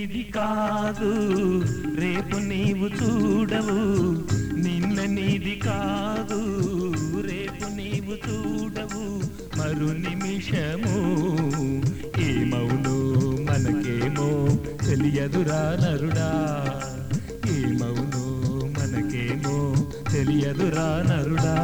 నీది కాదు రేపు నీవు చూడవు, నిన్న నీది కాదు రేపు నీవు చూడవు, మరు నిమిషము ఏమవును మనకేమో తెలియదురా నరుడా, ఏమవును మనకేమో తెలియదురా నరుడా.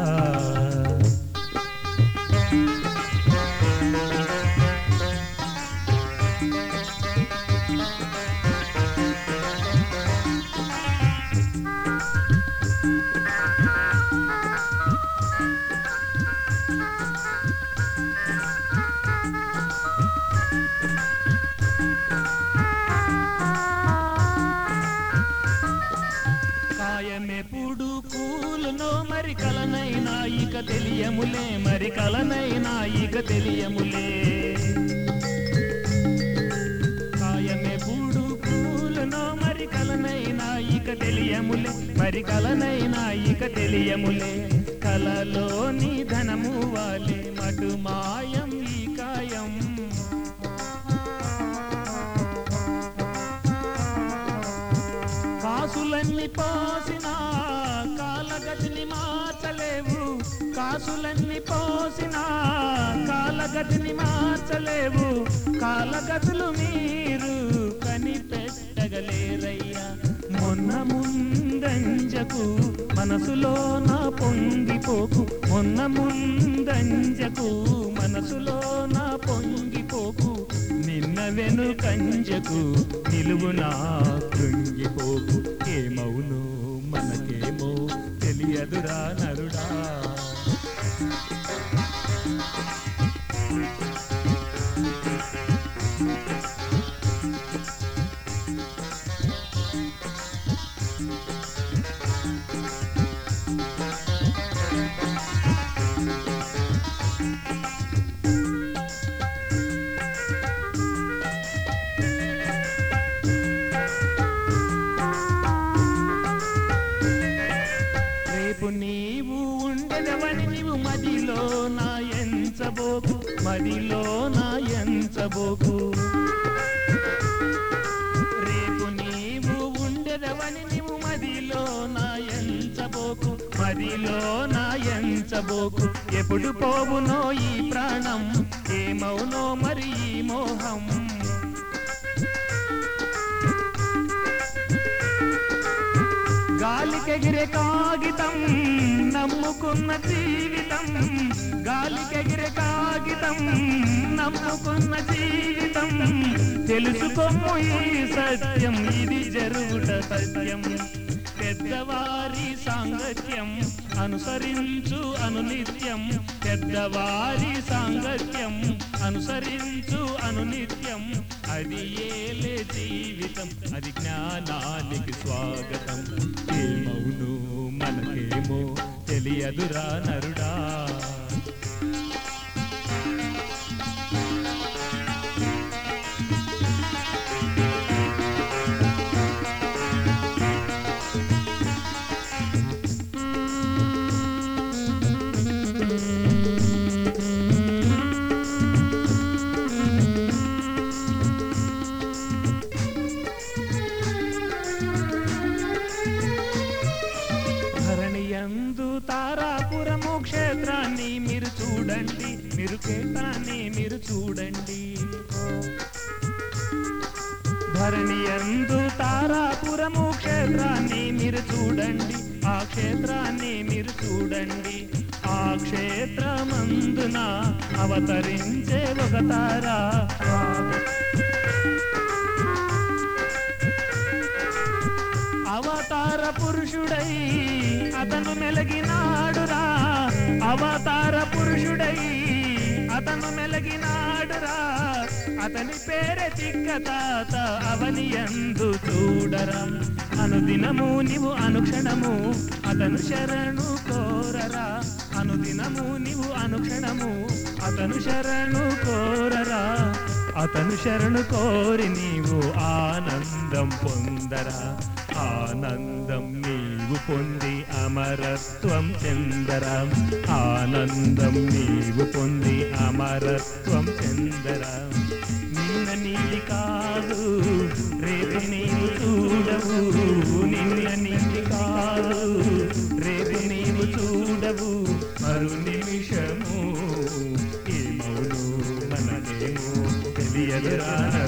కాయమెప్పుడు కూలునో మరి కలనైనా ఇక తెలియములే, మరి కలనైనా ఇక తెలియములే. కాయమెప్పుడు కూలునో మరి కలనైనా ఇక తెలియములే, మరి కలనైనా ఇక తెలియములే. కలలోని ధనము వాలే మటు మాయం ఈ కాయం, కాసులన్నీ పోసినా కాలగతిని మార్చలేవు, కాసులన్నీ పోసినా కాలగతిని మార్చలేవు, కాలగతులు మీరు కనిపెట్టగలేరయ్యా. మొన్న ముందంజకు మనసులో నా పొంగిపోకు, మొన్న ముందంజకు మనసులో నా పొంగిపోకు, నిన్న వెనుకంజకు నిలువునా కృంగిపోకు, ఏమవును మనకేమో తెలియదురా నరుడా. నీవు ఉండెదవని నీవు మదిలో నా ఎంచబోకు, మదిలో నా ఎంచబోకు. రేపు నీవు ఉండెదవని నీవు మదిలో నా ఎంచబోకు, మదిలో నా ఎంచబోకు. ఎప్పుడు పోవునో ఈ ప్రాణం, ఏమవునో మరి ఈ మోహం. గాలికెగిరే కాగితం నమ్ముకున్న జీవితం, గాలికెగిరే కాగితం నమ్ముకున్న జీవితం. తెలుసుకోము ఈ సత్యం, ఇది జరుగుట సత్యం. పెద్దవారి సాంగత్యం అనుసరించు అనునిత్యం, పెద్దవారి సాంగత్యం అనుసరించు అనునిత్యం. అది ఏలే జీవితం, అది జ్ఞానానికి స్వాగతం. ఏమవును మనకేమో తెలియదురా నరుడా. ధరణియందు తారాపురము క్షేత్రాన్ని మీరు చూడండి, మీరు క్షేత్రాన్ని మీరు చూడండి. ధరణియందు తారాపురము క్షేత్రాన్ని మీరు చూడండి, ఆ క్షేత్రాన్ని మీరు చూడండి. ఆ క్షేత్రమందున అవతరించే ఒక తారా, అవతార పురుషుడై అతను మెలగినాడురా, అవతార పురుషుడై అతను మెలగినాడురా. అతని పేరే తిక్కతాత అవనియందు చూడరా. అనుదినము నీవు అనుక్షణము అతను శరణు కోరరా, అనుదినము నీవు అనుక్షణము అతను శరణు కోరరా. అతను శరణు కోరి నీవు ఆనందం పొందరా, ఆనందం నీవు పొంది అమరత్వం చెందరా, ఆనందం నీవు పొంది అమరత్వం చెందరా. నిన్న నీది కాదు రేపు రేపు నీవు చూడవు నిన్న నీటి కాదు, రేపు నీవు చూడవు మరు నిమిషము. ఏమవును మనదేమో తెలియదురా.